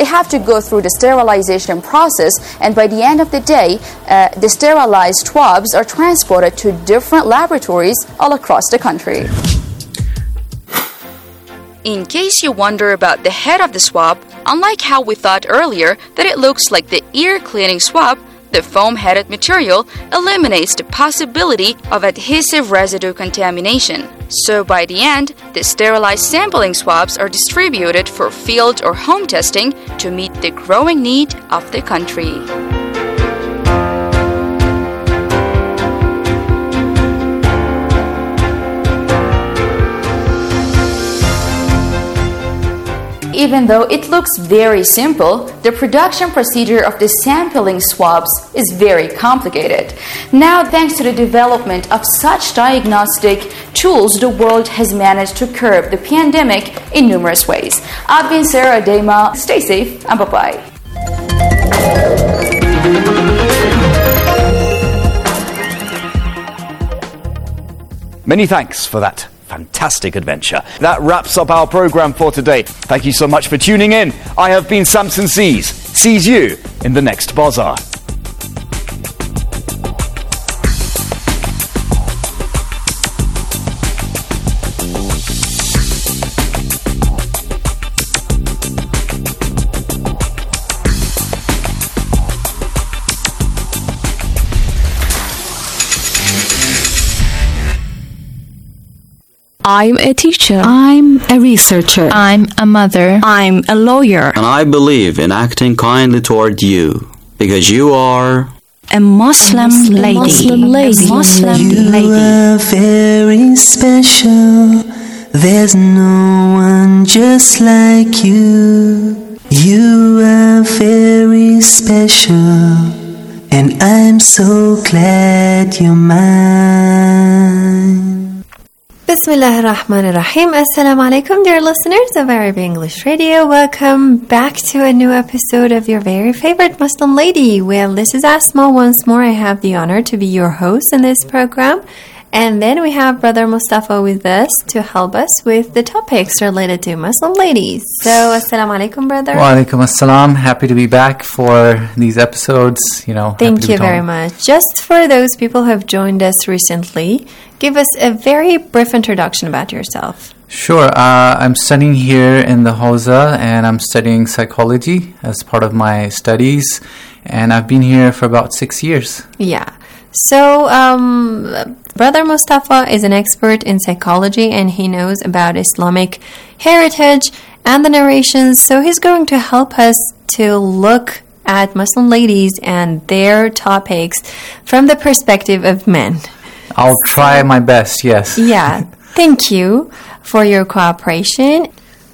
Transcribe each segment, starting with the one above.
they have to go through the sterilization process, and by the end of the day, the sterilized swabs are transported to different laboratories all across the country. In case you wonder about the head of the swab, unlike how we thought earlier that it looks like the ear cleaning swab, the foam-headed material eliminates the possibility of adhesive residue contamination. So by the end, the sterilized sampling swabs are distributed for field or home testing to meet the growing need of the country. Even though it looks very simple, the production procedure of the sampling swabs is very complicated. Now, thanks to the development of such diagnostic tools, the world has managed to curb the pandemic in numerous ways. I've been Sarah Dema. Stay safe and bye-bye. Many thanks for that fantastic adventure. That wraps up our program for today. Thank you so much for tuning in. I have been Samson Sees. Sees you in the next bazaar. I'm a teacher. I'm a researcher. I'm a mother. I'm a lawyer. And I believe in acting kindly toward you, because you are a Muslim lady. Muslim lady. You are very special. There's no one just like you. You are very special, and I'm so glad you're mine. Bismillah ar-Rahman ar-Rahim. Assalamu alaikum, dear listeners of Arabic English Radio. Welcome back to a new episode of your very favorite Muslim lady. Well, this is Asma. Once more, I have the honor to be your host in this program. And then we have Brother Mustafa with us to help us with the topics related to Muslim ladies. So, assalamu alaikum, brother. Wa alaikum assalam. Happy to be back for these episodes. Thank you very much. Just for those people who have joined us recently, give us a very brief introduction about yourself. Sure. I'm studying here in the Hausa, and I'm studying psychology as part of my studies. And I've been here for about 6 years. Yeah. So, Brother Mustafa is an expert in psychology, and he knows about Islamic heritage and the narrations. So he's going to help us to look at Muslim ladies and their topics from the perspective of men. I'll try my best, yes. Yeah. Thank you for your cooperation.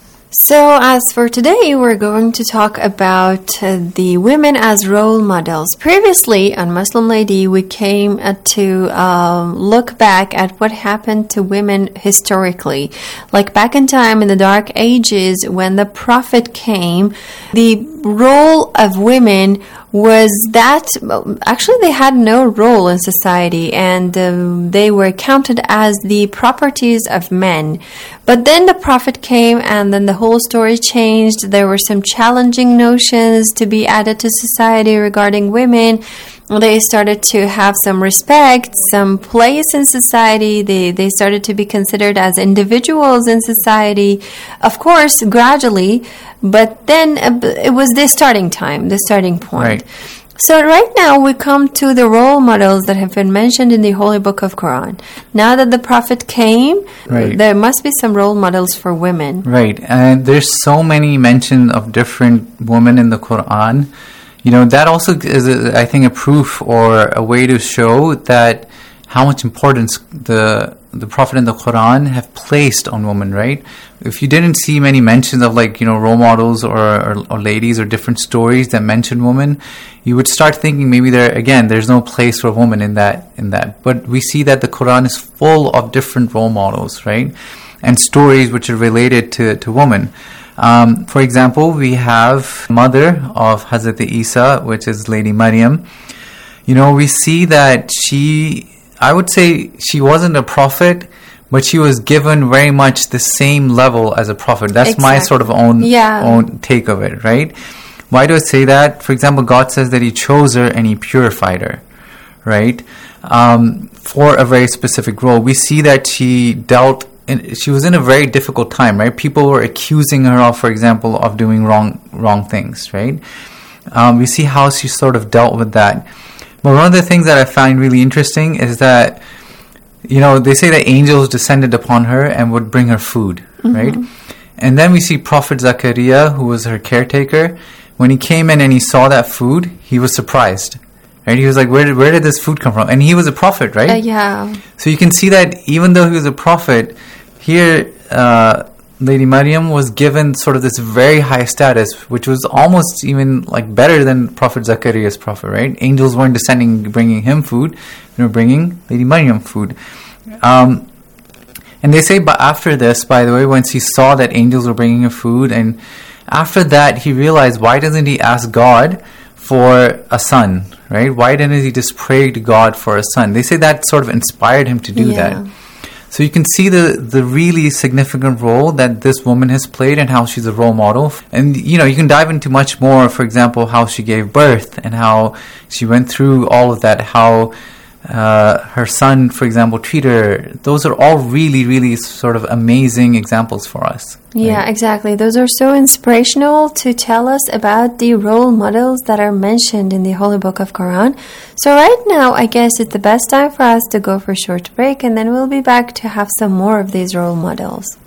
So, as for today, we're going to talk about the women as role models. Previously, on Muslim Lady, we came to look back at what happened to women historically. Like back in time, in the Dark Ages, when the Prophet came, the role of women was that actually they had no role in society, and they were counted as the properties of men. But then the Prophet came, and then the whole story changed. There were some challenging notions to be added to society regarding women. They started to have some respect, some place in society. They started to be considered as individuals in society. Of course, gradually, but then it was the starting time, the starting point. Right. So right now we come to the role models that have been mentioned in the Holy Book of Quran. Now that the Prophet came, there must be some role models for women. Right, and there's so many mention of different women in the Quran. That also is, I think, a proof or a way to show that how much importance the Prophet and the Quran have placed on women, right? If you didn't see many mentions of role models or ladies or different stories that mention women, you would start thinking maybe there's no place for women in that. But we see that the Quran is full of different role models, right? And stories which are related to women. For example, we have mother of Hazrat Isa, which is Lady Maryam. We see that I would say she wasn't a prophet, but she was given very much the same level as a prophet. That's my sort of own take of it, right? Why do I say that? For example, God says that He chose her and He purified her, right? For a very specific role. We see that she was in a very difficult time, right? People were accusing her of, for example, of doing wrong things, right? We see how she sort of dealt with that. But one of the things that I find really interesting is that, they say that angels descended upon her and would bring her food, right? And then we see Prophet Zakaria, who was her caretaker. When he came in and he saw that food, he was surprised. Right? He was like, where did this food come from? And he was a prophet, right? Yeah. So you can see that even though he was a prophet, here Lady Maryam was given sort of this very high status, which was almost even like better than Prophet Zakaria's prophet, right? Angels weren't descending, bringing him food. They were bringing Lady Maryam food. And they say, but after this, by the way, once he saw that angels were bringing him food, and after that, he realized, why doesn't he ask God for a son, right? Why didn't he just pray to God for a son? They say that sort of inspired him to do that. So you can see the really significant role that this woman has played and how she's a role model. And, you can dive into much more, for example, how she gave birth and how she went through all of that, how her son, for example, treated her. Those are all really, really sort of amazing examples for us. Yeah, right? Exactly. Those are so inspirational to tell us about the role models that are mentioned in the Holy Book of Quran. So right now, I guess it's the best time for us to go for a short break, and then we'll be back to have some more of these role models.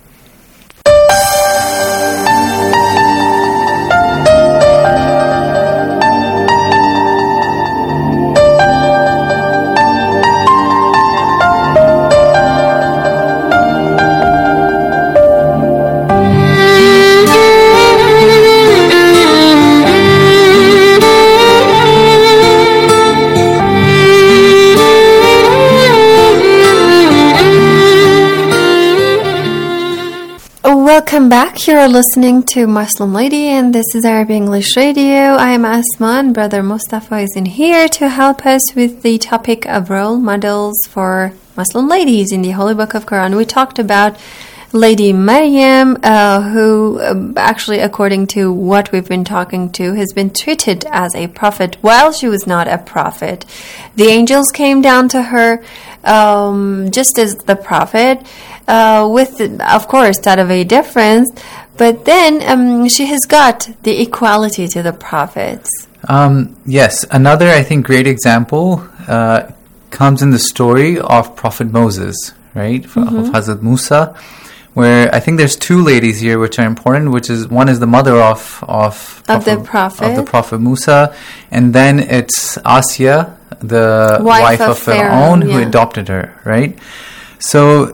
Welcome back. You're listening to Muslim Lady, and this is Arabic English Radio. I am Asman. Brother Mustafa is in here to help us with the topic of role models for Muslim ladies in the Holy Book of Quran. We talked about Lady Maryam, who actually, according to what we've been talking to, has been treated as a prophet while she was not a prophet. The angels came down to her just as the prophet, with, of course, that of a difference. But then she has got the equality to the prophets. Yes, another, I think, great example comes in the story of Prophet Moses, right? Of Hazrat Musa, where I think there's two ladies here which are important, which is one is the mother of the Prophet Musa, and then it's Asya, the wife of Pharaoh, who adopted her, right? So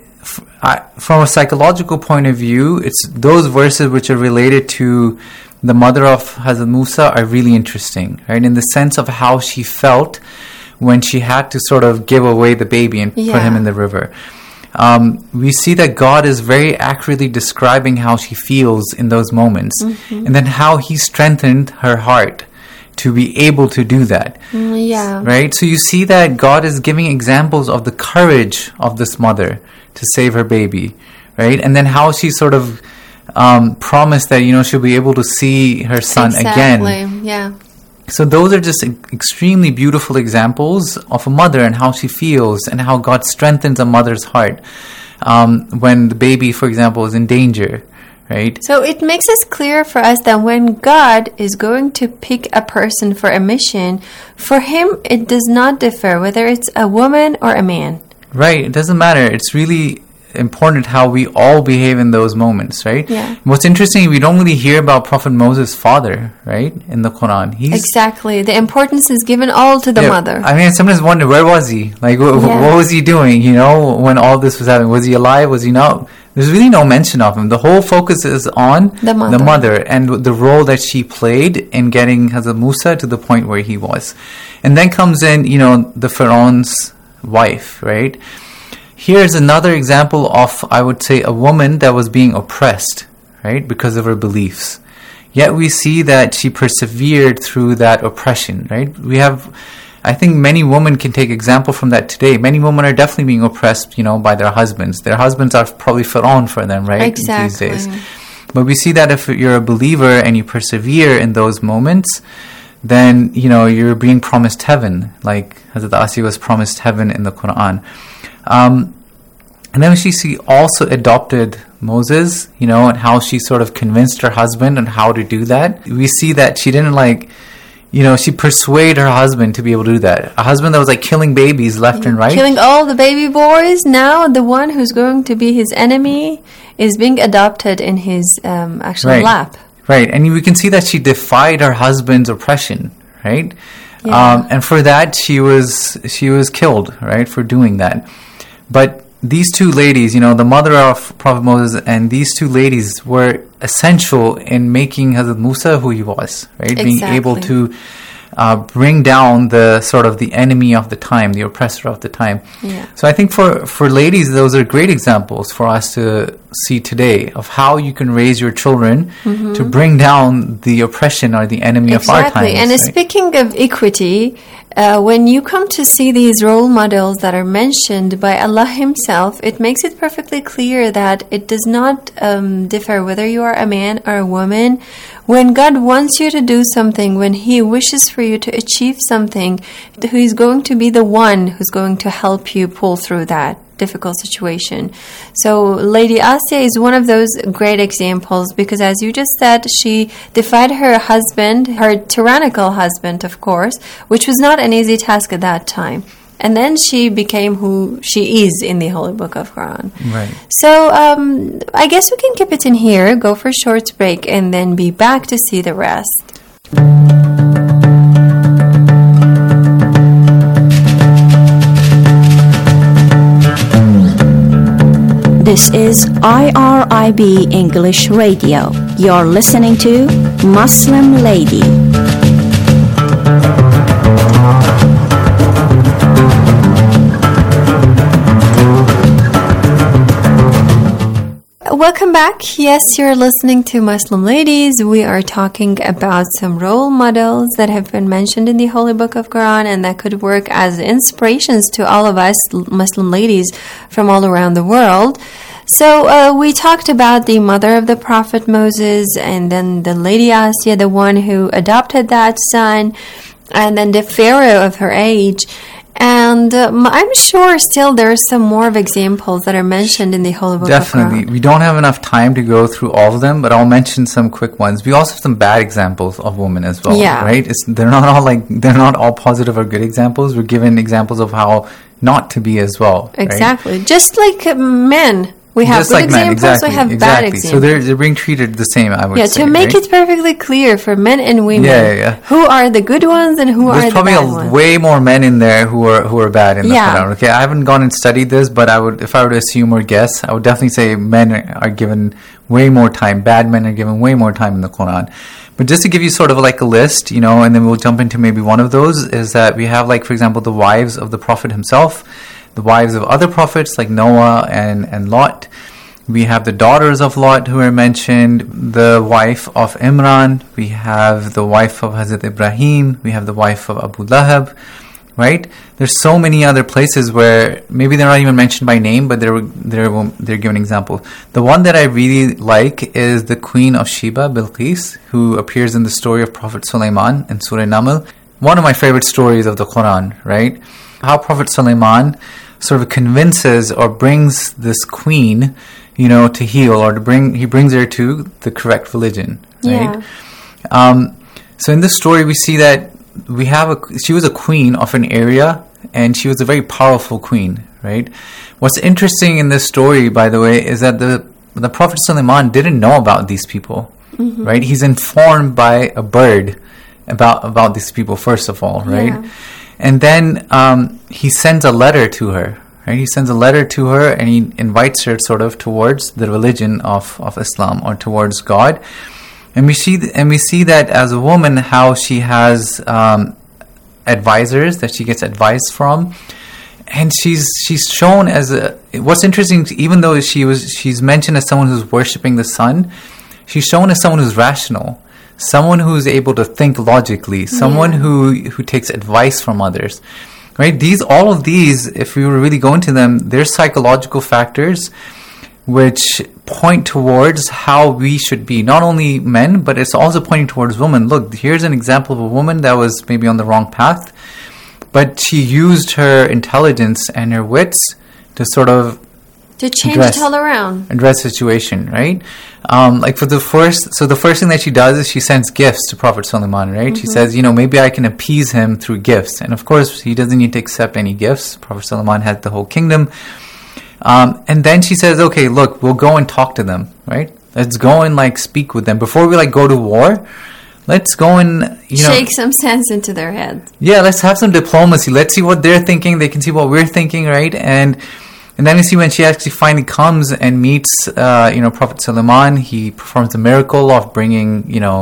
from a psychological point of view, it's those verses which are related to the mother of Hazrat Musa are really interesting, right? In the sense of how she felt when she had to sort of give away the baby and put him in the river. We see that God is very accurately describing how she feels in those moments, and then how He strengthened her heart to be able to do that. Right? So you see that God is giving examples of the courage of this mother to save her baby, right? And then how she sort of promised that, she'll be able to see her son again. Yeah. So those are just extremely beautiful examples of a mother and how she feels and how God strengthens a mother's heart when the baby, for example, is in danger, right? So it makes it clear for us that when God is going to pick a person for a mission, for Him it does not differ whether it's a woman or a man. Right. It doesn't matter. It's really important how we all behave in those moments, right? Yeah. What's interesting, we don't really hear about Prophet Moses' father, right, in the Quran. Exactly. The importance is given all to the mother. I mean, I sometimes wonder, where was he? Like, what was he doing, when all this was happening? Was he alive? Was he not? There's really no mention of him. The whole focus is on the mother and the role that she played in getting Hazrat Musa to the point where he was. And then comes in, the Pharaoh's wife, right? Here's another example of, I would say, a woman that was being oppressed, right, because of her beliefs. Yet we see that she persevered through that oppression, right? We have I think many women can take example from that today. Many women are definitely being oppressed, by their husbands. Their husbands are probably Fir'aun for them, right? Exactly. These days. But we see that if you're a believer and you persevere in those moments, then, you're being promised heaven, like Hazrat Asiya was promised heaven in the Quran. And then she also adopted Moses, and how she sort of convinced her husband on how to do that. We see that she didn't she persuaded her husband to be able to do that. A husband that was killing babies left and right. Killing all the baby boys. Now the one who's going to be his enemy is being adopted in his lap. Right. And we can see that she defied her husband's oppression, right? Yeah. And for that she was killed, right, for doing that. But these two ladies, the mother of Prophet Moses and these two ladies were essential in making Hazrat Musa who he was, right? Exactly. Being able to bring down the sort of the enemy of the time, the oppressor of the time. Yeah. So I think for ladies, those are great examples for us to see today of how you can raise your children to bring down the oppression or the enemy of our times. And right? Speaking of equity, when you come to see these role models that are mentioned by Allah Himself, it makes it perfectly clear that it does not differ whether you are a man or a woman. When God wants you to do something, when He wishes for you to achieve something, He is going to be the one who's going to help you pull through that difficult situation. So Lady Asiya is one of those great examples because, as you just said, she defied her husband, her tyrannical husband, of course, which was not an easy task at that time. And then she became who she is in the Holy Book of Quran. Right. So I guess we can keep it in here, go for a short break, and then be back to see the rest. This is IRIB English Radio. You're listening to Muslim Lady. Welcome back. Yes, you're listening to Muslim Ladies. We are talking about some role models that have been mentioned in the Holy Book of Quran and that could work as inspirations to all of us Muslim ladies from all around the world. So we talked about the mother of the Prophet Moses and then the Lady Asiya, the one who adopted that son, and then the Pharaoh of her age. And I'm sure still there are some more of examples that are mentioned in the Holy Book of Quran. Definitely. We don't have enough time to go through all of them, but I'll mention some quick ones. We also have some bad examples of women as well, right? They're not all positive or good examples. We're given examples of how not to be as well. Exactly. Right? Just like men. We have just good like examples, men, we have bad examples. So they're being treated the same, I would say. To make it perfectly clear for men and women, who are the good ones and who are the bad ones. There's probably way more men in there who are bad in the Quran. Okay, I haven't gone and studied this, but I would, if I were to assume or guess, I would definitely say men are given way more time. Bad men are given way more time in the Quran. But just to give you sort of like a list, and then we'll jump into maybe one of those, is that we have, like, for example, the wives of the Prophet himself, the wives of other prophets like Noah and Lot. We have the daughters of Lot who are mentioned, the wife of Imran, we have the wife of Hazrat Ibrahim, we have the wife of Abu Lahab, right? There's so many other places where maybe they're not even mentioned by name, but they're given examples. The one that I really like is the Queen of Sheba, Bilqis, who appears in the story of Prophet Sulaiman in Surah Naml. One of my favorite stories of the Quran, right? How Prophet Sulaiman sort of convinces or brings this queen, to heal, or he brings her to the correct religion, right? Yeah. So in this story, we see that she was a queen of an area, and she was a very powerful queen, right? What's interesting in this story, by the way, is that the Prophet Sulaiman didn't know about these people, right? He's informed by a bird about these people, first of all, right? Yeah. And then he sends a letter to her. Right? He sends a letter to her and he invites her sort of towards the religion of Islam, or towards God. And we see that as a woman, how she has advisors that she gets advice from, and she's shown as what's interesting, even though she's mentioned as someone who's worshipping the sun, she's shown as someone who's rational. someone who's able to think logically, someone who takes advice from others, right? All of these, if we were really going to them, they're psychological factors which point towards how we should be, not only men, but it's also pointing towards women. Look, here's an example of a woman that was maybe on the wrong path, but she used her intelligence and her wits to sort of to change it all around, address the situation, right? The first thing that she does is she sends gifts to Prophet Sulaiman, right? She says, maybe I can appease him through gifts. And of course, he doesn't need to accept any gifts. Prophet Sulaiman has the whole kingdom. And then she says, okay, look, we'll go and talk to them, right? Let's go and speak with them. Before we go to war, let's go and, shake some sense into their head. Yeah, let's have some diplomacy. Let's see what they're thinking. They can see what we're thinking, right? And then you see when she actually finally comes and meets, Prophet Sulaiman, he performs the miracle of bringing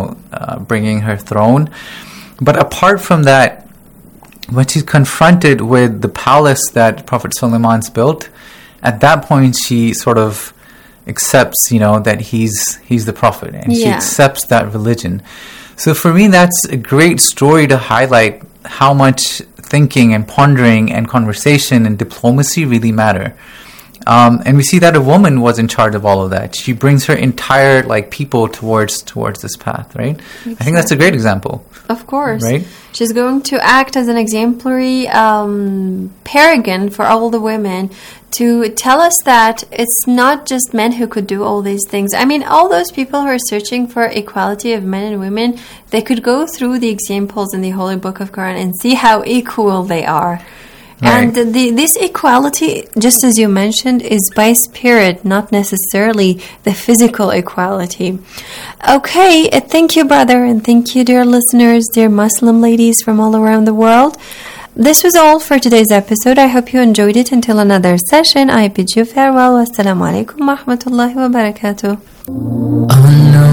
her throne. But apart from that, when she's confronted with the palace that Prophet Sulaiman's built, at that point she sort of accepts, that he's the prophet, and she accepts that religion. So for me, that's a great story to highlight how much thinking and pondering and conversation and diplomacy really matter. And we see that a woman was in charge of all of that. She brings her entire people towards this path, right? Exactly. I think that's a great example. Of course. Right? She's going to act as an exemplary paragon for all the women to tell us that it's not just men who could do all these things. I mean, all those people who are searching for equality of men and women, they could go through the examples in the Holy Book of Quran and see how equal they are. Right. And this equality, just as you mentioned, is by spirit, not necessarily the physical equality. Okay, thank you, brother, and thank you, dear listeners, dear Muslim ladies from all around the world. This was all for today's episode. I hope you enjoyed it. Until another session, I bid you farewell. Wassalamu alaikum wa rahmatullahi wa barakatuh. Oh no,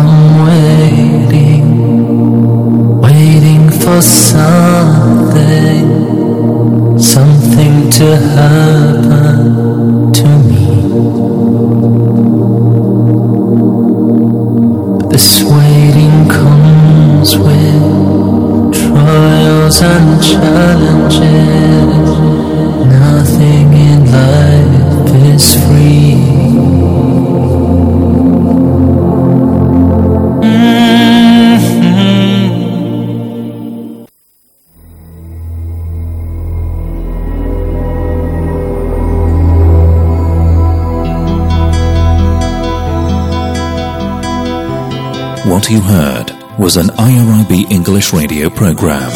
I'm waiting for something to happen to me. But this waiting comes with trials and challenges. Nothing in life is free. What you heard was an IRIB English radio program.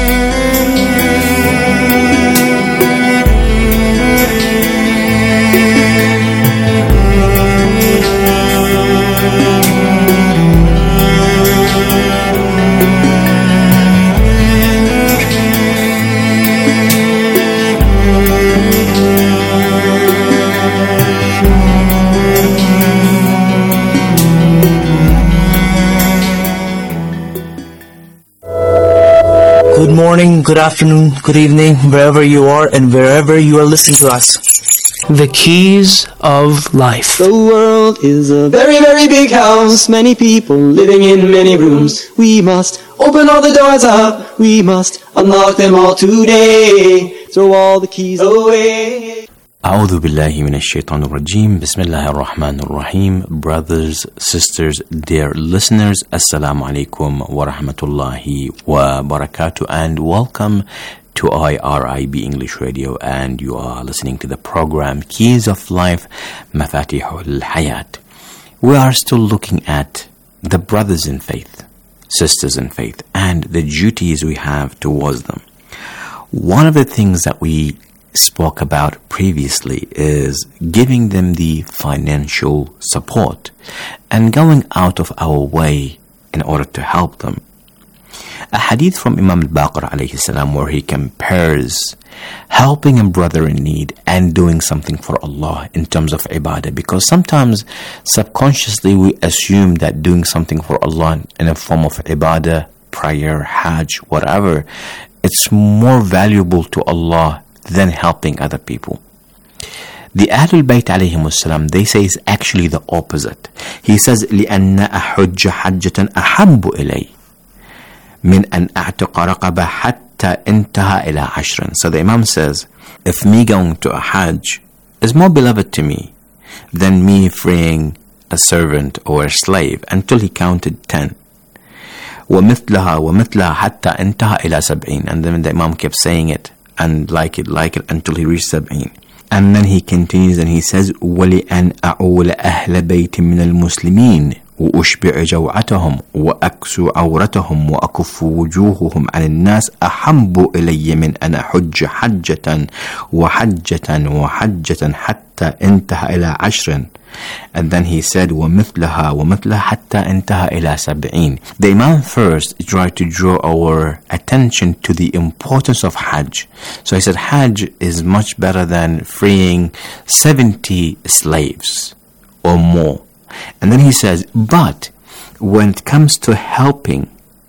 Good morning, good afternoon, good evening, wherever you are and wherever you are listening to us. The keys of life. The world is a very, very big house. Many people living in many rooms. We must open all the doors up. We must unlock them all today. Throw all the keys away. أعوذ بالله من الشيطان الرجيم بسم الله الرحمن الرحيم. Brothers, sisters, dear listeners, Assalamu alaikum wa rahmatullahi wa barakatuh, and welcome to IRIB English Radio, and you are listening to the program Keys of Life, Mafatihul Hayat. We are still looking at the brothers in faith, sisters in faith, and the duties we have towards them. One of the things that we spoke about previously is giving them the financial support and going out of our way in order to help them. A hadith from Imam al-Baqir alayhi salam, where he compares helping a brother in need and doing something for Allah in terms of ibadah, because sometimes subconsciously we assume that doing something for Allah in a form of ibadah, prayer, hajj, whatever, it's more valuable to Allah than helping other people. The Ahlul Bayt alayhimus salam, they say it's actually the opposite. He says, لِأَنَّ أَحُجَّ حَجَّةً أَحَبُّ إِلَيْهِ مِنْ أَنْ أَعْتِقَ رَقَبَةً حَتَّى انْتَهَى إِلَى عَشْرٍ. So the Imam says, if me going to a Hajj is more beloved to me than me freeing a servant or a slave until he counted 10. وَمِثْلَهَا وَمِثْلَهَا حَتَّى انْتَهَى إِلَى 70. And then the Imam kept saying it and like it until he reached 70. And then he continues and he says, وَلِأَنْ أَعُولَ أَهْلَ بَيْتٍ مِنَ الْمُسْلِمِينَ وأشبع جوعتهم وأكسو عورتهم وأكف وجوههم عن الناس أحب إلي من أن أحج حجة وحجة حتى انتهى إلى 10. And then he said ومثلها حتى انتهى إلى 70. The Imam first tried to draw our attention to the importance of Hajj. So he said Hajj is much better than freeing 70 slaves or more. And then he says, but when it comes to helping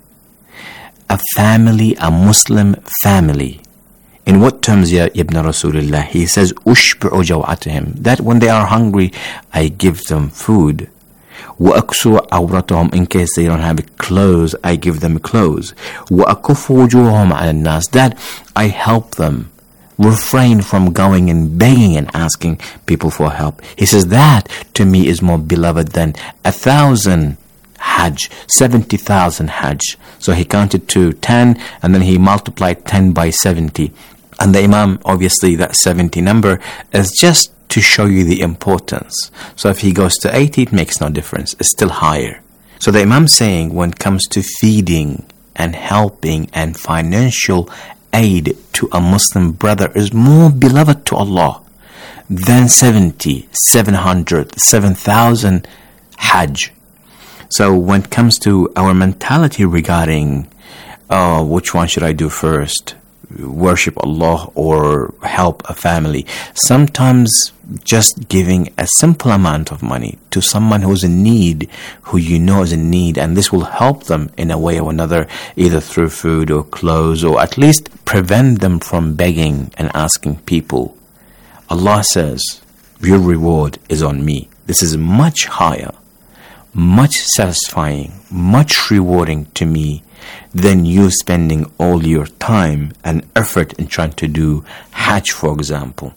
a family, a Muslim family, in what terms, ya Ibn Rasulullah? He says, أُشْبِعُ جَوْعَتِهِمْ, that when they are hungry, I give them food. وَأَكْسُوا عَوْرَتَهُمْ, in case they don't have clothes, I give them clothes. وَأَكُفُّ وُجُوهَهُمْ عَلَى النَّاسِ, that I help them refrain from going and begging and asking people for help. He says that to me is more beloved than 1,000 Hajj, 70,000 Hajj. So he counted to 10 and then he multiplied 10 by 70. And the Imam, obviously that 70 number is just to show you the importance. So if he goes to 80, it makes no difference. It's still higher. So the Imam saying when it comes to feeding and helping and financial aid to a Muslim brother is more beloved to Allah than 70, 700, 7,000 Hajj. So when it comes to our mentality regarding which one should I do first, worship Allah or help a family, sometimes just giving a simple amount of money to someone who's in need, who you know is in need, and this will help them in a way or another, either through food or clothes, or at least prevent them from begging and asking people. Allah says, your reward is on me. This is much higher, much satisfying, much rewarding to me than you spending all your time and effort in trying to do Hajj, for example.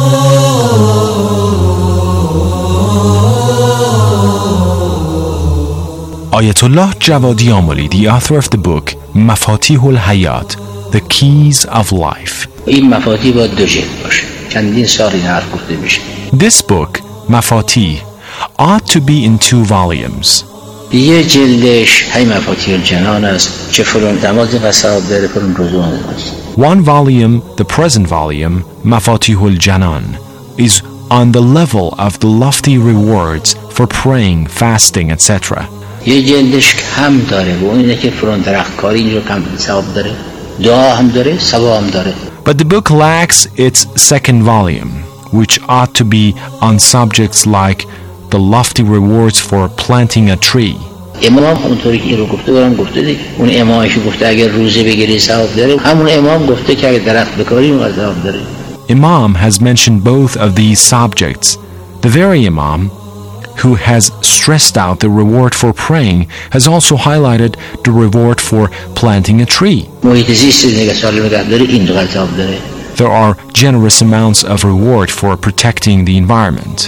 Ayatollah Javadi Amoli, the author of the book Mafatihul Hayat, The Keys of Life. This book, Mafatih, ought to be in 2 volumes. One volume, the present volume, Mafatihul Janan, is on the level of the lofty rewards for praying, fasting, etc. But the book lacks its second volume, which ought to be on subjects like the lofty rewards for planting a tree. Imam has mentioned both of these subjects. The very Imam who has stressed out the reward for praying has also highlighted the reward for planting a tree. There are generous amounts of reward for protecting the environment.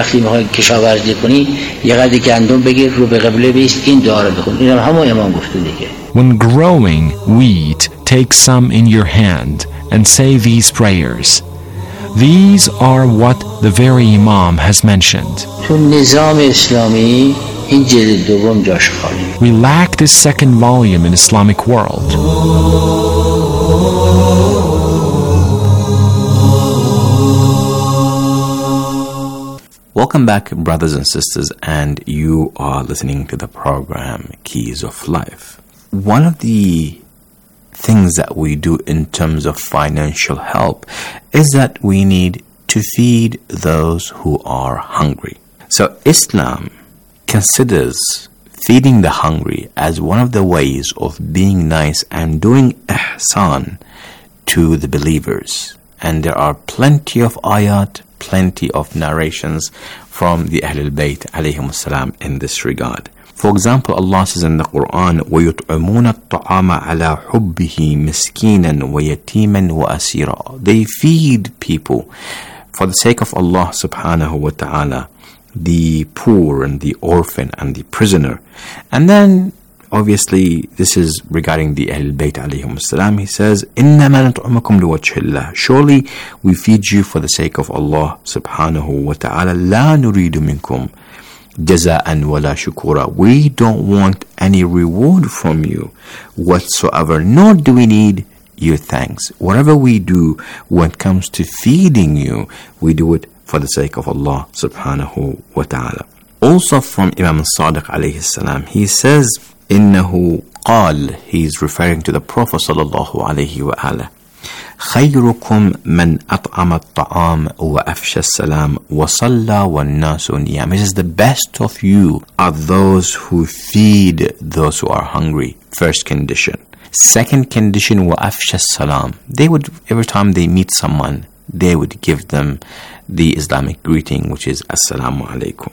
When growing wheat, take some in your hand and say these prayers. These are what the very Imam has mentioned. We lack this second volume in Islamic world. Welcome back, brothers and sisters, and you are listening to the program Keys of Life. One of the things that we do in terms of financial help is that we need to feed those who are hungry. So Islam considers feeding the hungry as one of the ways of being nice and doing ihsan to the believers. And there are plenty of ayat, plenty of narrations from the Ahlul Bayt alayhim salam in this regard. For example, Allah says in the Quran, وَيُطْعِمُونَ الطَّعَامَ عَلَى حُبِّهِ مِسْكِينًا وَيَتِيمًا وَأَسِيرًا. They feed people for the sake of Allah subhanahu wa ta'ala, the poor and the orphan and the prisoner. And then obviously this is regarding the Ahlul Bayt alayhim salam. He says, إِنَّمَا نَطْعِمُكُمْ لِوَجْهِ اللَّهِ. Surely we feed you for the sake of Allah subhanahu wa ta'ala. لَا نُرِيدُ مِنْكُمْ جَزَاءً وَلَا شُكُورًا. We don't want any reward from you whatsoever, nor do we need your thanks. Whatever we do when it comes to feeding you, we do it for the sake of Allah subhanahu wa ta'ala. Also from Imam al-Sadiq alayhi salam, he says, إِنَّهُ قال, he's referring to the Prophet sallallahu alayhi wa ala, خيركم من أطعم الطعام وأفشى السلام وصلى والناس نيام. He says, the best of you are those who feed those who are hungry. First condition. Second condition, وأفشى السلام. They would, every time they meet someone, they would give them the Islamic greeting, which is Assalamu alaikum.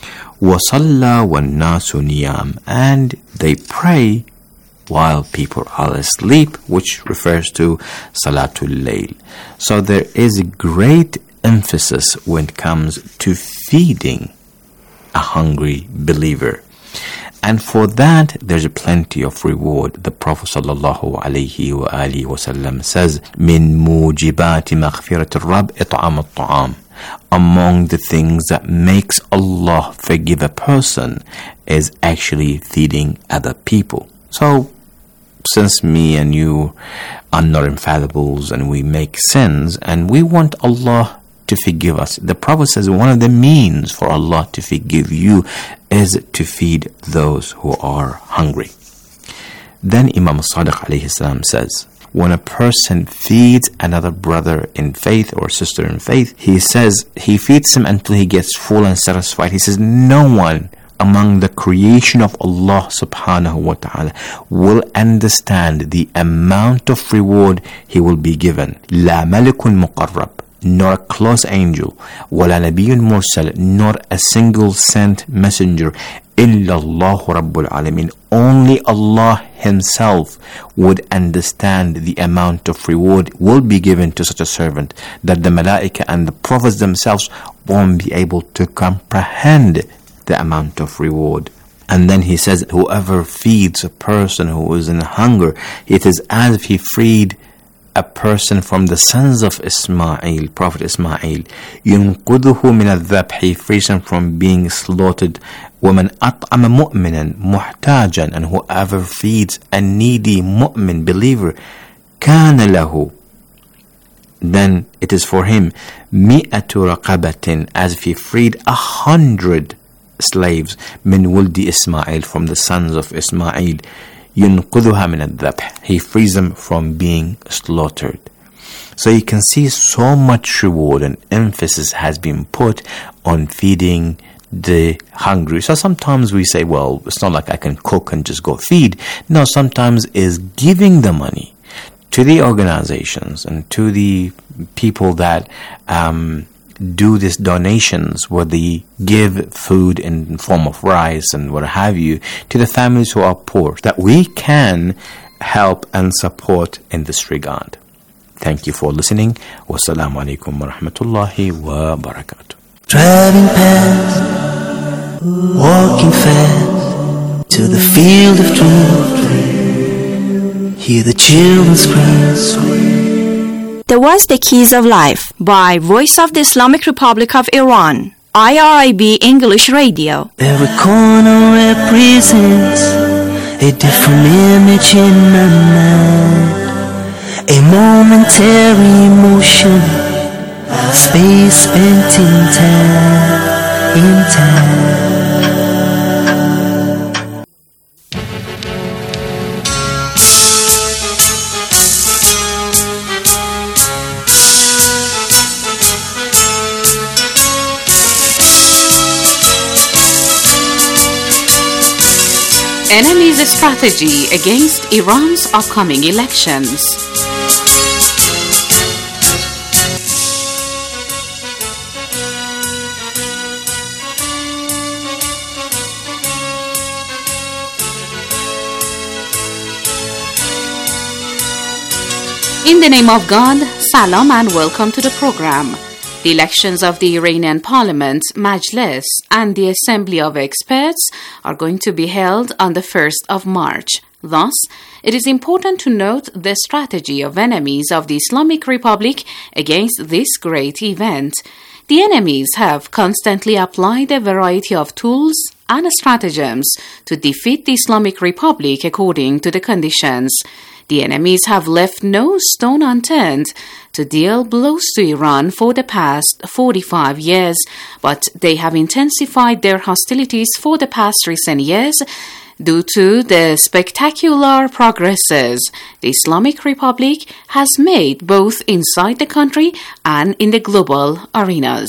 وصلى والناس نيام. And they pray while people are asleep, which refers to Salatul Layl. So there is a great emphasis when it comes to feeding a hungry believer. And for that, there's plenty of reward. The Prophet sallallahu alayhi wa alihi wa sallam says, مِن مُوجِبَاتِ مَغْفِرَةِ الرَّبِّ إِطْعَامُ الطَّعَامِ. Among the things that makes Allah forgive a person is actually feeding other people. So, since me and you are not infallibles and we make sins and we want Allah to forgive us, the Prophet says one of the means for Allah to forgive you is to feed those who are hungry. Then Imam Sadiq alayhi salam says, when a person feeds another brother in faith or sister in faith, he says he feeds him until he gets full and satisfied. He says no one among the creation of Allah subhanahu wa ta'ala will understand the amount of reward he will be given. La malikun muqarrab, nor a close angel, wala nabiyyun mursal, nor a single sent messenger, illa Allahu Rabbul Alameen. Only Allah Himself would understand the amount of reward will be given to such a servant, that the malaika and the prophets themselves won't be able to comprehend the amount of reward. And then he says, whoever feeds a person who is in hunger, it is as if he freed a person from the sons of Ismail, Prophet Ismail. ينقذه من الذبح, he frees him from being slaughtered. ومن أطعم مؤمنا محتاجا, and whoever feeds a needy mu'min, believer, كان له, then it is for him مئة رقبة, as if he freed 100 slaves, من ولد Ismail, from the sons of Ismail. ينقذها من الذبح, he frees them from being slaughtered. So you can see so much reward and emphasis has been put on feeding the hungry. So sometimes we say, well, it's not like I can cook and just go feed. No, sometimes is giving the money to the organizations and to the people that do these donations, where they give food in form of rice and what have you to the families who are poor, that we can help and support in this regard. Thank you for listening. Wassalamu alaikum wa rahmatullahi wa barakatuh. Driving past, walking fast to the field of dreams, hear the children scream. That was The Keys of Life by Voice of the Islamic Republic of Iran, IRIB English Radio. Every corner represents a different image in my mind, a momentary emotion, space spent in time. Enemies' strategy against Iran's upcoming elections. In the name of God, salam and welcome to the program. The elections of the Iranian Parliament, Majlis, and the Assembly of Experts are going to be held on the 1st of March. Thus, it is important to note the strategy of enemies of the Islamic Republic against this great event. The enemies have constantly applied a variety of tools and stratagems to defeat the Islamic Republic according to the conditions. The enemies have left no stone unturned to deal blows to Iran for the past 45 years, but they have intensified their hostilities for the past recent years due to the spectacular progresses the Islamic Republic has made both inside the country and in the global arenas.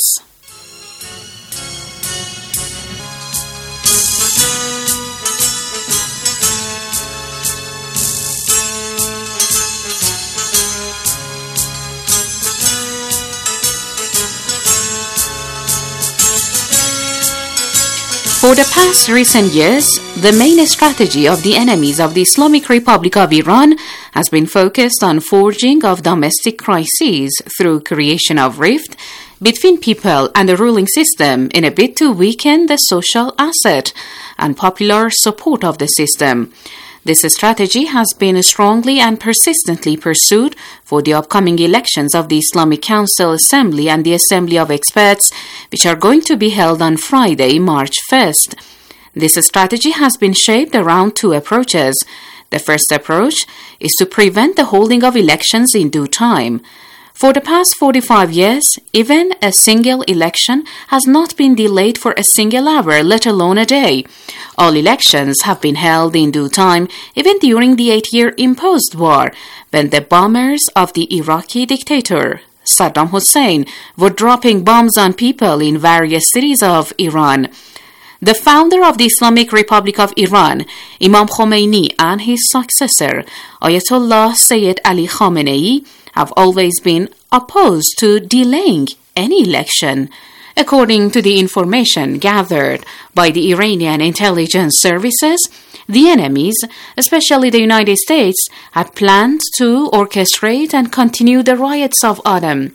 For the past recent years, the main strategy of the enemies of the Islamic Republic of Iran has been focused on forging of domestic crises through creation of rift between people and the ruling system in a bid to weaken the social asset and popular support of the system. This strategy has been strongly and persistently pursued for the upcoming elections of the Islamic Council Assembly and the Assembly of Experts, which are going to be held on Friday, March 1st. This strategy has been shaped around two approaches. The first approach is to prevent the holding of elections in due time. For the past 45 years, even a single election has not been delayed for a single hour, let alone a day. All elections have been held in due time, even during the 8-year imposed war, when the bombers of the Iraqi dictator, Saddam Hussein, were dropping bombs on people in various cities of Iran. The founder of the Islamic Republic of Iran, Imam Khomeini, and his successor, Ayatollah Sayyid Ali Khamenei, have always been opposed to delaying any election. According to the information gathered by the Iranian intelligence services, the enemies, especially the United States, had planned to orchestrate and continue the riots of autumn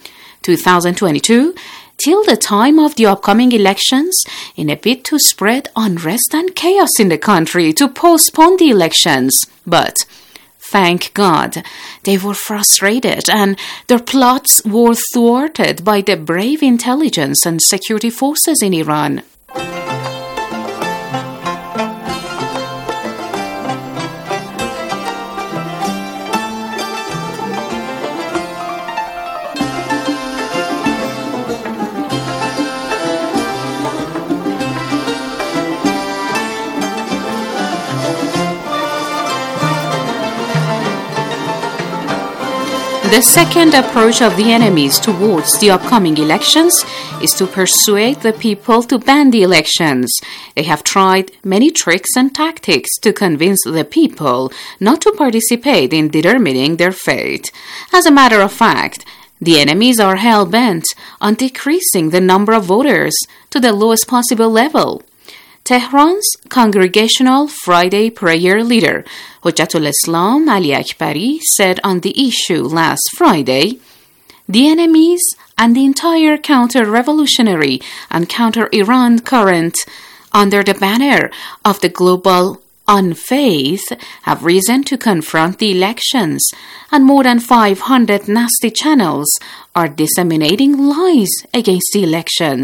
2022 till the time of the upcoming elections in a bid to spread unrest and chaos in the country to postpone the elections. But thank God, they were frustrated and their plots were thwarted by the brave intelligence and security forces in Iran. The second approach of the enemies towards the upcoming elections is to persuade the people to ban the elections. They have tried many tricks and tactics to convince the people not to participate in determining their fate. As a matter of fact, the enemies are hell-bent on decreasing the number of voters to the lowest possible level. Tehran's Congregational Friday Prayer leader, Hujjatul Islam Ali Akbari, said on the issue last Friday, "The enemies and the entire counter-revolutionary and counter-Iran current under the banner of the global unfaith have risen to confront the elections, and more than 500 nasty channels are disseminating lies against the elections."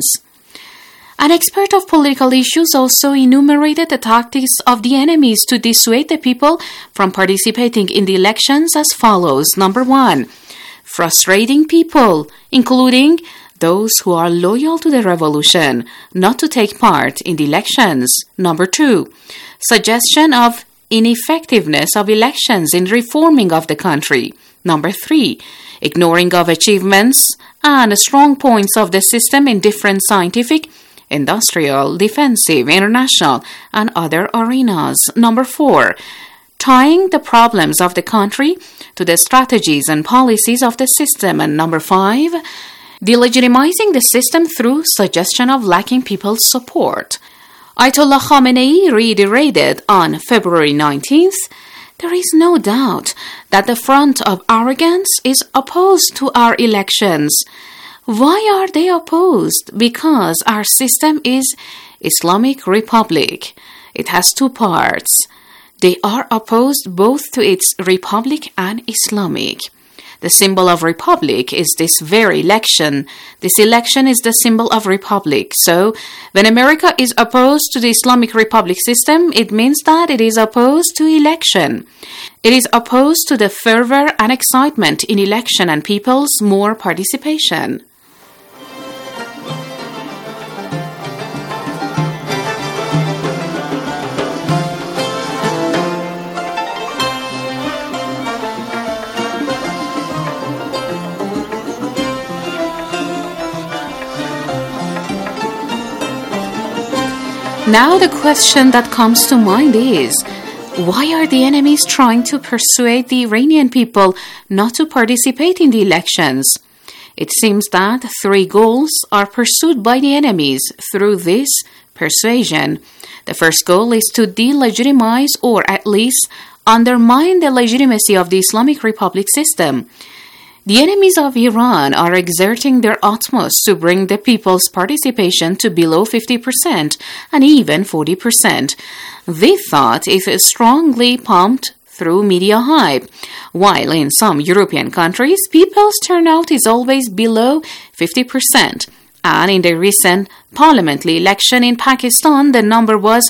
An expert of political issues also enumerated the tactics of the enemies to dissuade the people from participating in the elections as follows. Number 1, frustrating people, including those who are loyal to the revolution, not to take part in the elections. Number 2, suggestion of ineffectiveness of elections in reforming of the country. Number 3, ignoring of achievements and strong points of the system in different scientific, industrial, defensive, international, and other arenas. Number 4, tying the problems of the country to the strategies and policies of the system. And number 5, delegitimizing the system through suggestion of lacking people's support. Ayatollah Khamenei reiterated on February 19th There is no doubt that the front of arrogance is opposed to our elections. Why are they opposed? Because our system is Islamic Republic. It has two parts. They are opposed both to its Republic and Islamic. The symbol of Republic is this very election. This election is the symbol of Republic. So, when America is opposed to the Islamic Republic system, it means that it is opposed to election. It is opposed to the fervor and excitement in election and people's more participation. Now the question that comes to mind is, why are the enemies trying to persuade the Iranian people not to participate in the elections? It seems that three goals are pursued by the enemies through this persuasion. The first goal is to delegitimize or at least undermine the legitimacy of the Islamic Republic system. The enemies of Iran are exerting their utmost to bring the people's participation to below 50% and even 40%. They thought it is strongly pumped through media hype, while in some European countries, people's turnout is always below 50%. And in the recent parliamentary election in Pakistan, the number was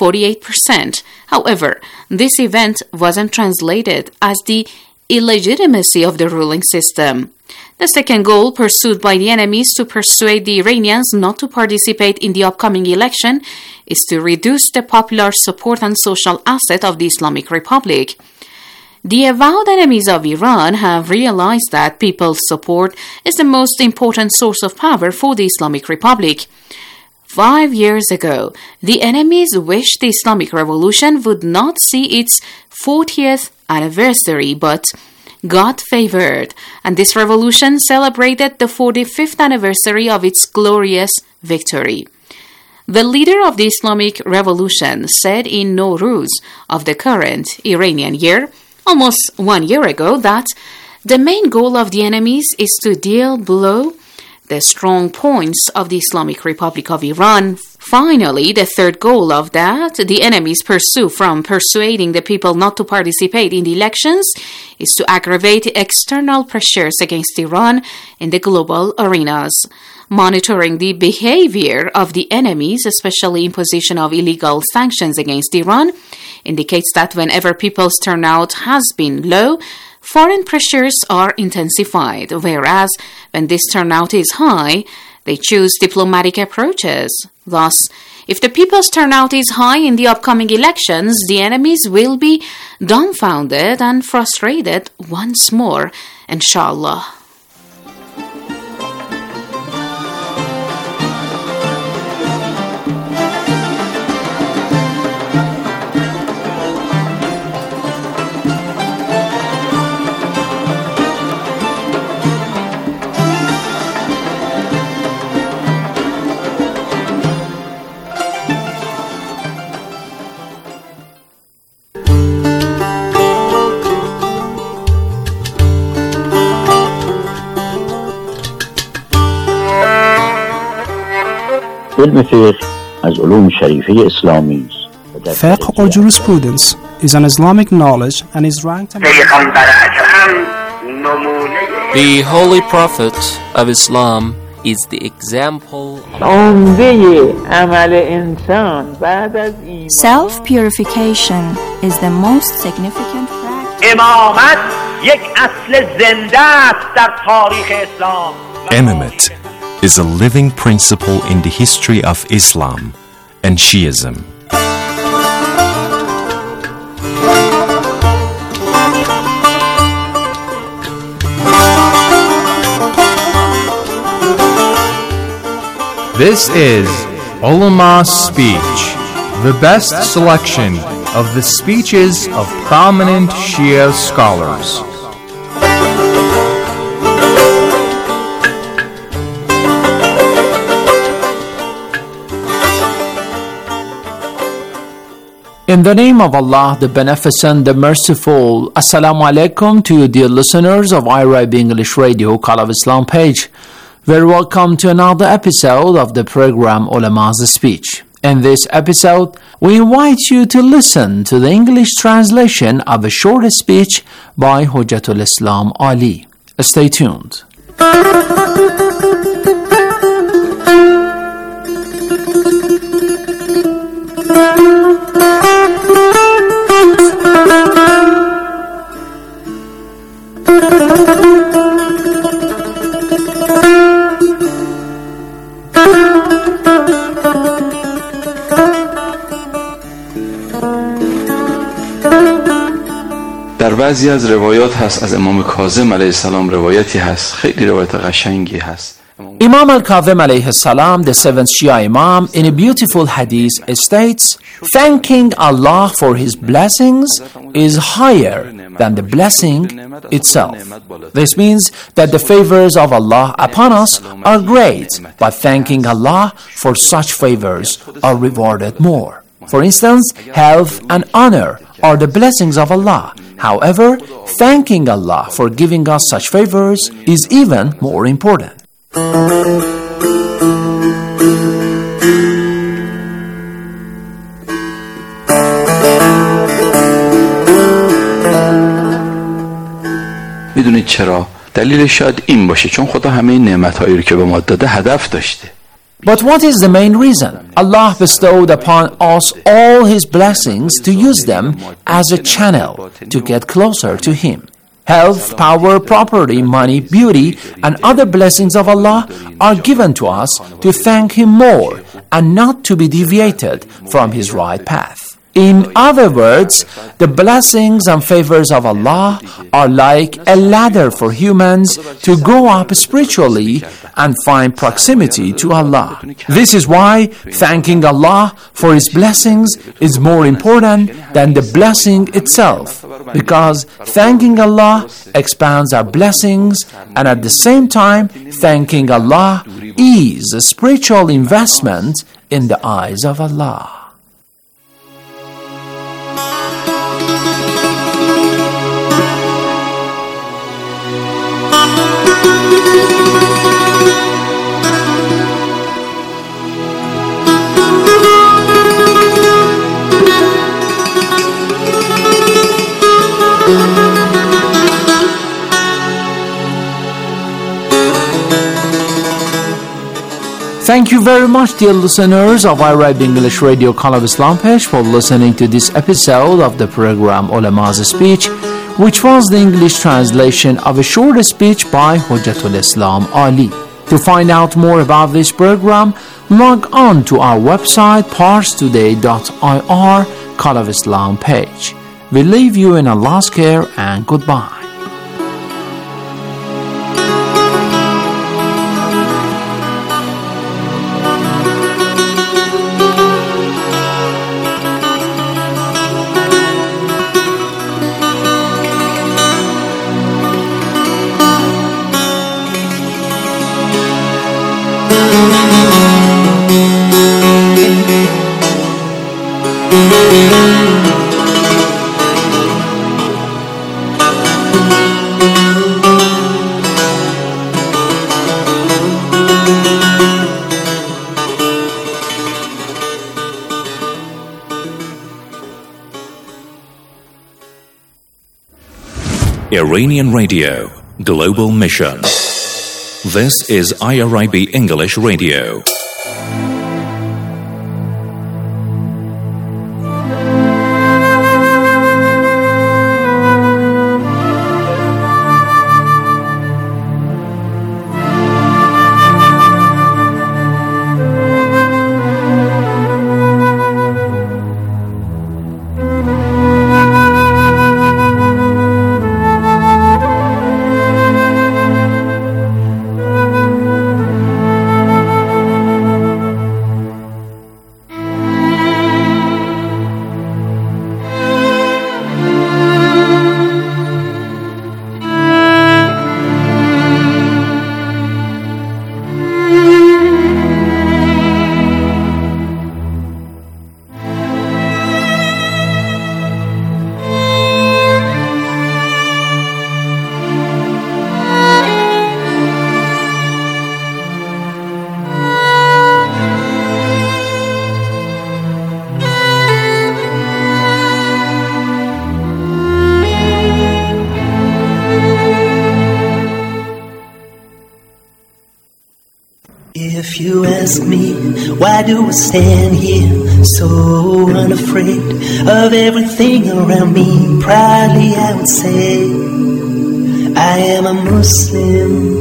48%. However, this event wasn't translated as the illegitimacy of the ruling system. The second goal pursued by the enemies to persuade the Iranians not to participate in the upcoming election is to reduce the popular support and social asset of the Islamic Republic. The avowed enemies of Iran have realized that people's support is the most important source of power for the Islamic Republic. 5 years ago, the enemies wished the Islamic Revolution would not see its 40th anniversary, but God favored, and this revolution celebrated the 45th anniversary of its glorious victory. The leader of the Islamic Revolution said in Nowruz of the current Iranian year, almost 1 year ago, that the main goal of the enemies is to deal below the strong points of the Islamic Republic of Iran. Finally, the third goal of that the enemies pursue from persuading the people not to participate in the elections is to aggravate external pressures against Iran in the global arenas. Monitoring the behavior of the enemies, especially imposition of illegal sanctions against Iran, indicates that whenever people's turnout has been low, foreign pressures are intensified, whereas when this turnout is high, they choose diplomatic approaches. Thus, if the people's turnout is high in the upcoming elections, the enemies will be dumbfounded and frustrated once more, inshallah. علم فقه از علوم شریفه اسلامی است. Fiqh or jurisprudence is an Islamic knowledge and is ranked among The Holy Prophet of Islam is the example. Self-purification is the most significant practice. Imamate is a living principle in the history of Islam and Shiism. This is Ulama's Speech, the best selection of the speeches of prominent Shia scholars. In the name of Allah, the Beneficent, the Merciful. Assalamu alaikum to you, dear listeners of IRIB English Radio, Call of Islam page. Very welcome to another episode of the program Ulama's Speech. In this episode, we invite you to listen to the English translation of a short speech by Hujjatul Islam Ali. Stay tuned. در بعضی از روایات هست از امام کاظم علیه السلام روایتی هست خیلی روایت قشنگی هست. Imam al-Kazim alayhi salam, the seventh Shia Imam, in a beautiful hadith states, thanking Allah for His blessings is higher than the blessing itself. This means that the favors of Allah upon us are great, but thanking Allah for such favors are rewarded more. For instance, health and honor are the blessings of Allah. However, thanking Allah for giving us such favors is even more important. میدونید چرا؟ دلیلش شاید این باشه چون خدا همه نعمت‌هایی رو که به ما داده هدف داشته. But what is the main reason? Allah bestowed upon us all His blessings to use them as a channel to get closer to Him. Health, power, property, money, beauty, and other blessings of Allah are given to us to thank Him more and not to be deviated from His right path. In other words, the blessings and favors of Allah are like a ladder for humans to go up spiritually and find proximity to Allah. This is why thanking Allah for His blessings is more important than the blessing itself, because thanking Allah expands our blessings, and at the same time, thanking Allah is a spiritual investment in the eyes of Allah. Thank you very much, dear listeners of IRIB English Radio Call of Islam page, for listening to this episode of the program Ulama's Speech, which was the English translation of a short speech by Hujjatul Islam Ali. To find out more about this program, log on to our website parstoday.ir Call of Islam page. We leave you in Allah's care and goodbye. Iranian Radio, Global Mission. This is IRIB English Radio. If you ask me, why do I stand here so unafraid of everything around me? Proudly I would say, I am a Muslim.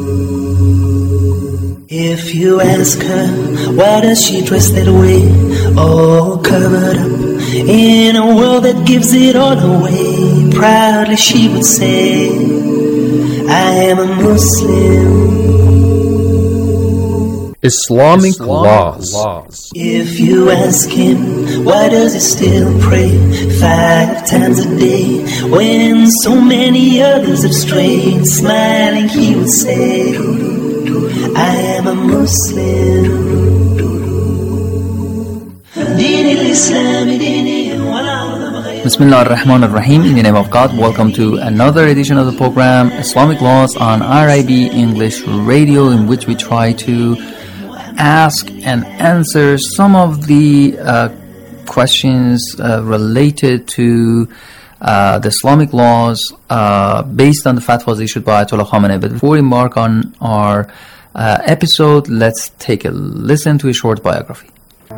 If you ask her, why does she dress that way, all covered up in a world that gives it all away? Proudly she would say, I am a Muslim. Islamic laws. If you ask him, why does he still pray 5 times a day when so many others have strayed? Smiling he would say, I am a Muslim. Bismillah ar-Rahman ar-Rahim. In the name of God, welcome to another edition of the program Islamic Laws on RIB English Radio, in which we try to ask and answer some of the questions related to the Islamic laws based on the fatwas issued by Ayatollah Khamenei. But before we embark on our episode, let's take a listen to a short biography.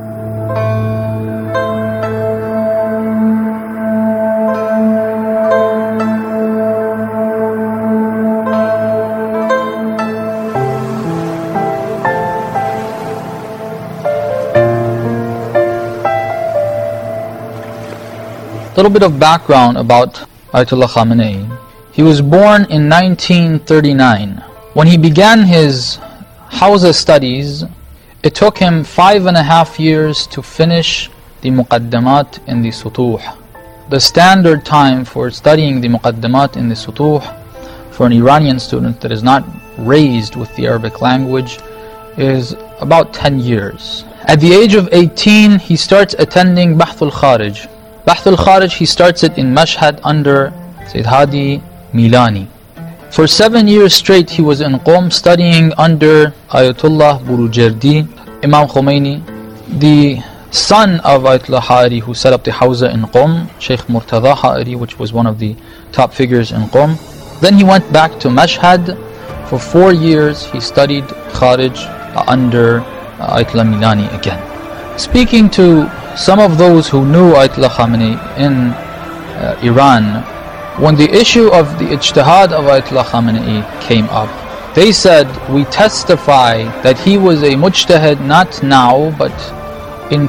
A little bit of background about Ayatollah Khamenei. He was born in 1939. When he began his Hawza studies, it took him 5.5 years to finish the Muqaddamat in the Sutuh. The standard time for studying the Muqaddamat in the Sutuh for an Iranian student that is not raised with the Arabic language is about 10 years. At the age of 18, he starts attending Bahth al-Kharij. Bahth al-Kharij, he starts it in Mashhad under Sayyid Hadi Milani. For 7 years straight, he was in Qom studying under Ayatollah Burujerdi, Imam Khomeini, the son of Ayatollah Ha'ari, who set up the Hawza in Qom, Sheikh Murtada Ha'ari, which was one of the top figures in Qom. Then he went back to Mashhad. For 4 years, he studied Kharij under Ayatollah Milani again. Speaking to some of those who knew Ayatollah Khamenei in Iran, when the issue of the ijtihad of Ayatollah Khamenei came up, they said, we testify that he was a mujtahid not now, but in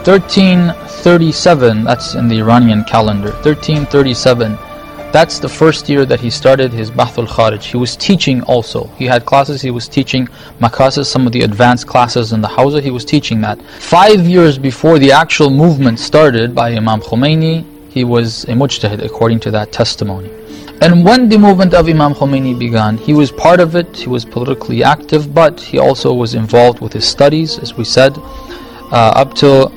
1337, that's in the Iranian calendar, 1337, that's the first year that he started his Bahth al-Kharij. He was teaching also. He had classes, he was teaching makasis, some of the advanced classes in the Hawza, he was teaching that. 5 years before the actual movement started by Imam Khomeini, he was a mujtahid according to that testimony. And when the movement of Imam Khomeini began, he was part of it, he was politically active, but he also was involved with his studies, as we said. Up till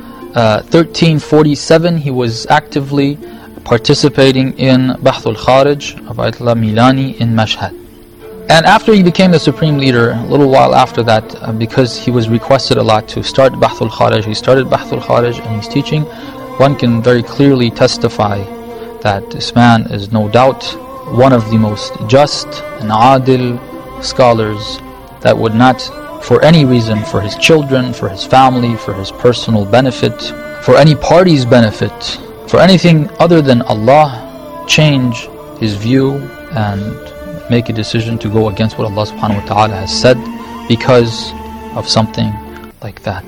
1347, he was actively participating in Bahth al-Kharij of Ayatollah Milani in Mashhad. And after he became the supreme leader, a little while after that, because he was requested a lot to start Bahth al-Kharij, he started Bahth al-Kharij and he's teaching. One can very clearly testify that this man is no doubt one of the most just and adil scholars that would not, for any reason, for his children, for his family, for his personal benefit, for any party's benefit, for anything other than Allah, change his view and make a decision to go against what Allah subhanahu wa ta'ala has said because of something like that.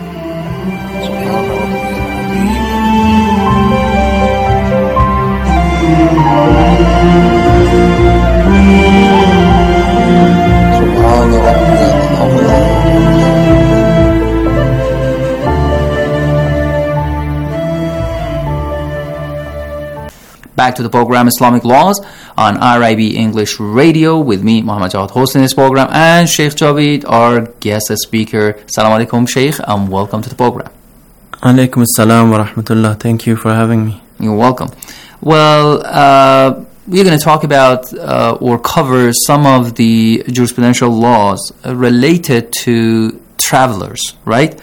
Back to the program Islamic Laws on RIB English Radio with me, Muhammad Jawad, hosting this program, and Sheikh Javid, our guest speaker. Assalamu alaikum, Sheikh, and welcome to the program. Alaikum assalam wa rahmatullah. Thank you for having me. You're welcome. Well, we're going to talk about or cover some of the jurisprudential laws related to travelers, right?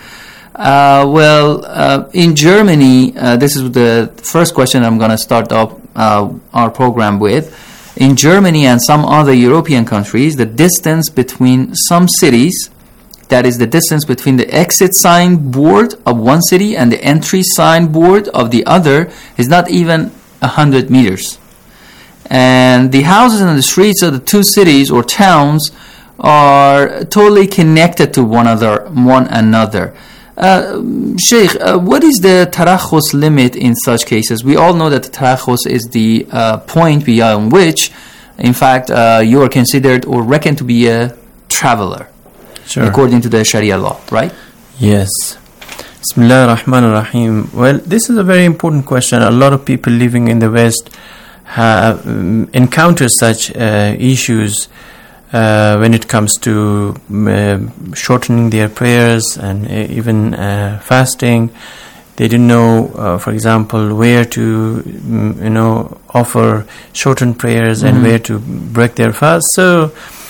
In Germany, this is the first question I'm going to start up our program with. In Germany and some other European countries, the distance between some cities That is the distance between the exit signboard of one city and the entry signboard of the other is not even 100 meters. And the houses and the streets of the two cities or towns are totally connected to one another. Sheikh, what is the tarakhus limit in such cases? We all know that the tarakhus is the point beyond which, in fact, you are considered or reckoned to be a traveler, according to the Sharia law, right? Yes. Bismillah ar-Rahman ar-Rahim. Well, this is a very important question. A lot of people living in the West have encountered such issues when it comes to shortening their prayers and even fasting. They didn't know, for example, where to, offer shortened prayers and where to break their fast. So,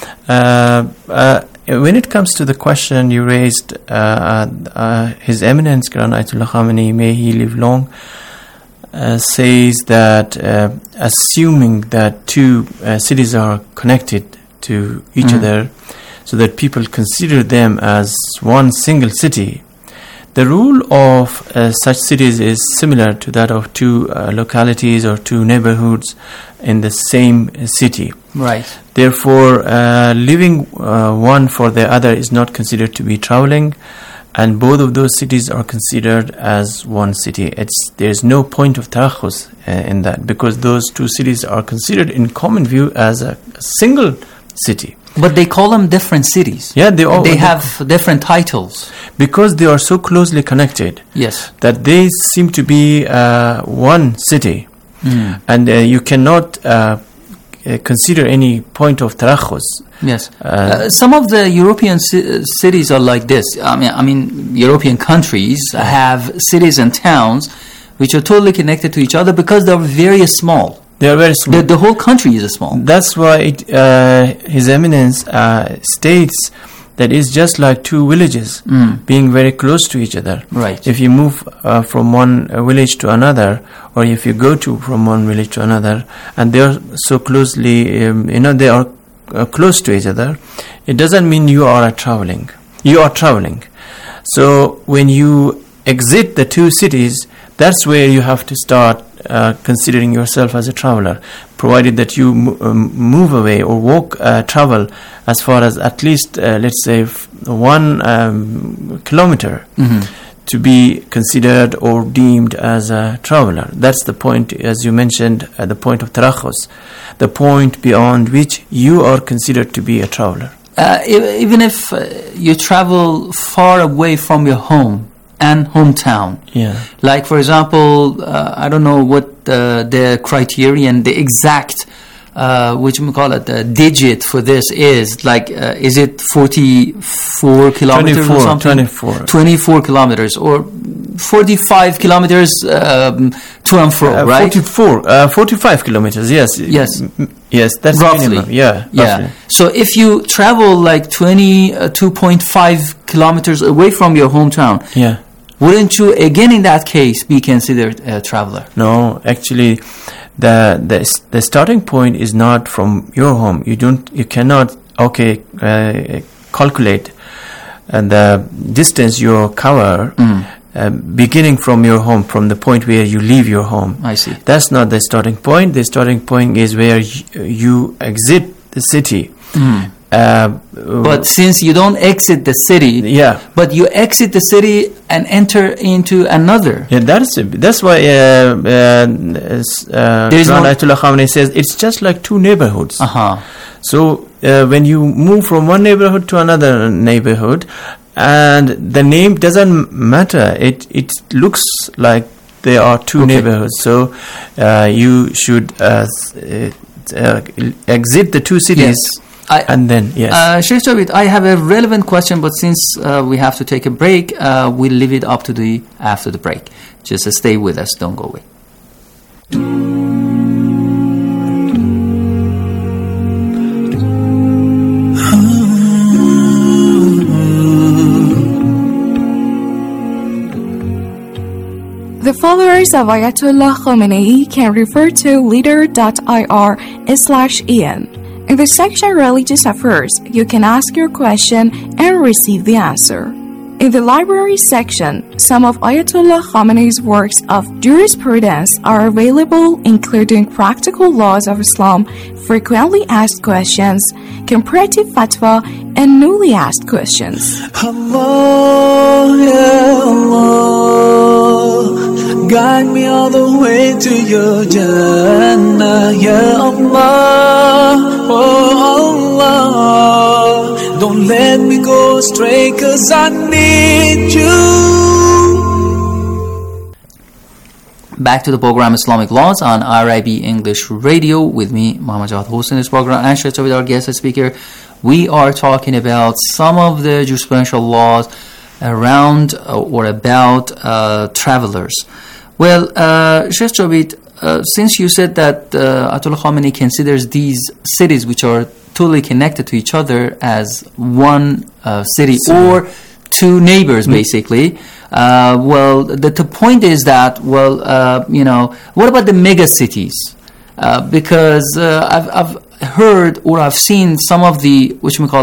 when it comes to the question you raised, His Eminence Grand Ayatollah Khamenei, may he live long, says that assuming that two cities are connected to each other, so that people consider them as one single city, the rule of such cities is similar to that of two localities or two neighborhoods in the same city. Right. Therefore, living one for the other is not considered to be traveling, and both of those cities are considered as one city. There is no point of tarakhus in that, because those two cities are considered in common view as a single city. But they call them different cities. Yeah, they have different titles. Because they are so closely connected. Yes. That they seem to be one city. And you cannot consider any point of tarakhus. Yes. Some of the European cities are like this. I mean, European countries have cities and towns which are totally connected to each other because they're very small. They are very small. The whole country is small. That's why His Eminence states that it's just like two villages being very close to each other. Right. If you move from one village to another, or if you go from one village to another, and they are so closely, they are close to each other, it doesn't mean you are traveling. You are traveling. So when you exit the two cities, that's where you have to start considering yourself as a traveler, provided that you move away or travel as far as at least, let's say, 1 kilometer to be considered or deemed as a traveler. That's the point, as you mentioned, the point of tarakhus, the point beyond which you are considered to be a traveler. Even if you travel far away from your home and hometown. Yeah. Like, for example, I don't know what the criterion, the exact, the digit for this is. Like, is it 44 kilometers or something? 24 kilometers or 45 kilometers to and fro, right? 45 kilometers, yes. Yes, that's roughly. Minimum. Yeah. Roughly. So if you travel like 22.5 kilometers away from your hometown, wouldn't you, again in that case, be considered a traveler? No, actually, the starting point is not from your home. You cannot calculate the distance you cover beginning from your home, from the point where you leave your home. I see. That's not the starting point. The starting point is where you exit the city. But since you don't exit the city, but you exit the city and enter into another. Yeah, that's why Ayatollah Khamenei says it's just like two neighborhoods. So when you move from one neighborhood to another neighborhood, and the name doesn't matter, it looks like there are two neighborhoods. So you should exit the two cities. And then, Sheikh Jawed, I have a relevant question, but since we have to take a break, we'll leave it up to after the break. Just stay with us, don't go away. The followers of Ayatollah Khamenei can refer to leader.ir/en. In the section Religious Affairs, you can ask your question and receive the answer. In the library section, some of Ayatollah Khamenei's works of jurisprudence are available, including Practical Laws of Islam, Frequently Asked Questions, Comparative Fatwa, and Newly Asked Questions. Allah, ya Allah, guide me all the way to your Jannah, ya Allah, oh Allah. Don't let me go astray, 'cause I need you. Back to the program Islamic Laws on RIB English Radio with me, Muhammad Jawad hosting this program, and with our guest speaker. We are talking about some of the jurisprudential laws around or about travelers. Well, Sheikh Jawad, since you said that Ayatollah Khamenei considers these cities which are totally connected to each other as one city or two neighbors, basically. Well, the point is that, what about the mega cities? Because I've heard or I've seen some of the,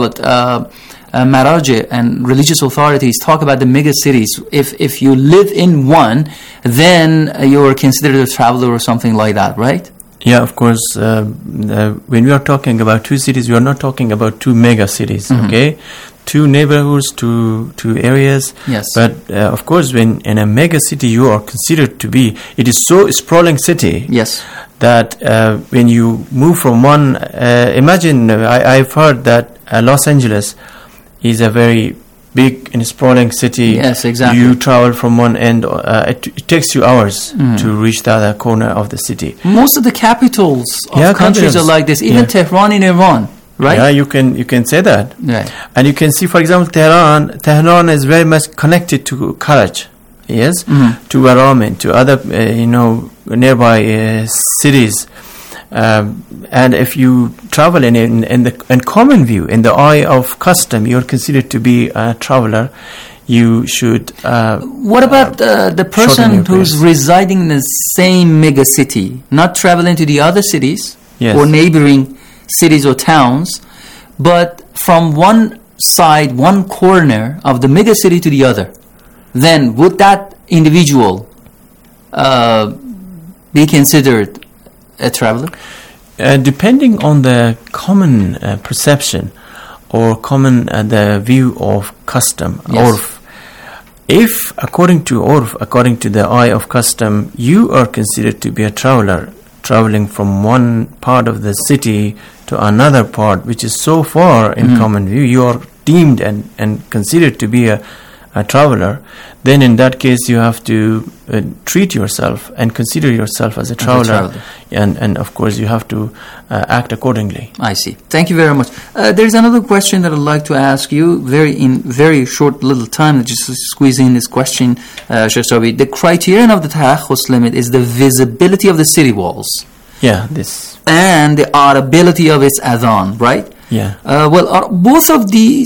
Maraji and religious authorities talk about the mega cities. If you live in one, then you're considered a traveler or something like that, right? Yeah, of course. When we are talking about two cities, we are not talking about two mega cities, okay? Two neighborhoods, two areas. Yes. But of course, when in a mega city, you are considered to be, it is so sprawling city. Yes. That when you move from one, imagine, I've heard that Los Angeles is a very big and sprawling city. Yes, exactly. You travel from one end, it takes you hours to reach the other corner of the city. Most of the capitals of countries are like this, even Tehran in Iran, right? Yeah, you can say that. Right. And you can see, for example, Tehran is very much connected to Karaj, yes, to Aramen, to other, nearby cities. And if you travel in common view, in the eye of custom, you're considered to be a traveler. You should. What about the person who's residing in the same mega city, not traveling to the other cities or neighboring cities or towns, but from one side, one corner of the mega city to the other? Then would that individual be considered a traveler? Depending on the common perception or common the view of custom, urf. If according to urf, according to the eye of custom, you are considered to be a traveler, traveling from one part of the city to another part, which is so far in common view, you are deemed and considered to be a traveler, then in that case you have to treat yourself and consider yourself as a traveler. And of course you have to act accordingly. I see. Thank you very much. There's another question that I'd like to ask you in very short little time. Just squeeze in this question, Sheikh Jawad. The criterion of the Tarakhus limit is the visibility of the city walls. Yeah, this. And the audibility of its adhan, right? Yeah. Well, are both of these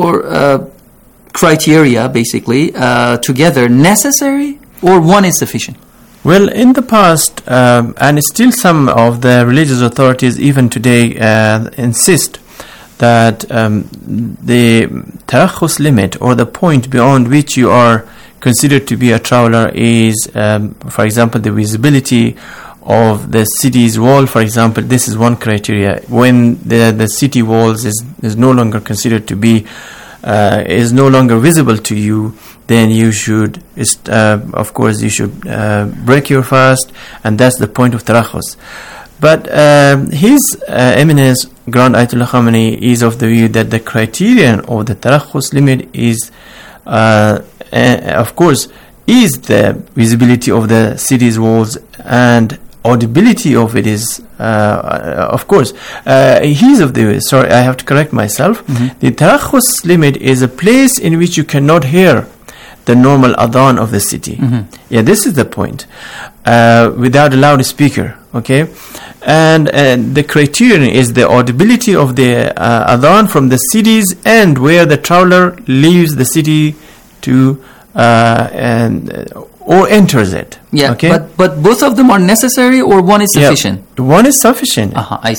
criteria basically together necessary, or one is sufficient? Well, in the past, and still some of the religious authorities even today insist that the tarakhus limit, or the point beyond which you are considered to be a traveler, is, for example, the visibility of the city's wall. For example, this is one criteria. When the city walls is no longer considered to be is no longer visible to you, then you should, of course, you should break your fast, and that's the point of tarakhus. But His Eminence Grand Ayatollah Khamenei is of the view that the criterion of the tarakhus limit is, of course, is the visibility of the city's walls, and audibility of it is, of course, he's of the, sorry, I have to correct myself. The tarakhus limit is a place in which you cannot hear the normal adhan of the city. Yeah, this is the point. Without a loudspeaker, okay? And the criterion is the audibility of the adhan from the city's end, where the traveler leaves the city to or enters it. Yeah, okay? but both of them are necessary, or one is sufficient? Yeah, one is sufficient. I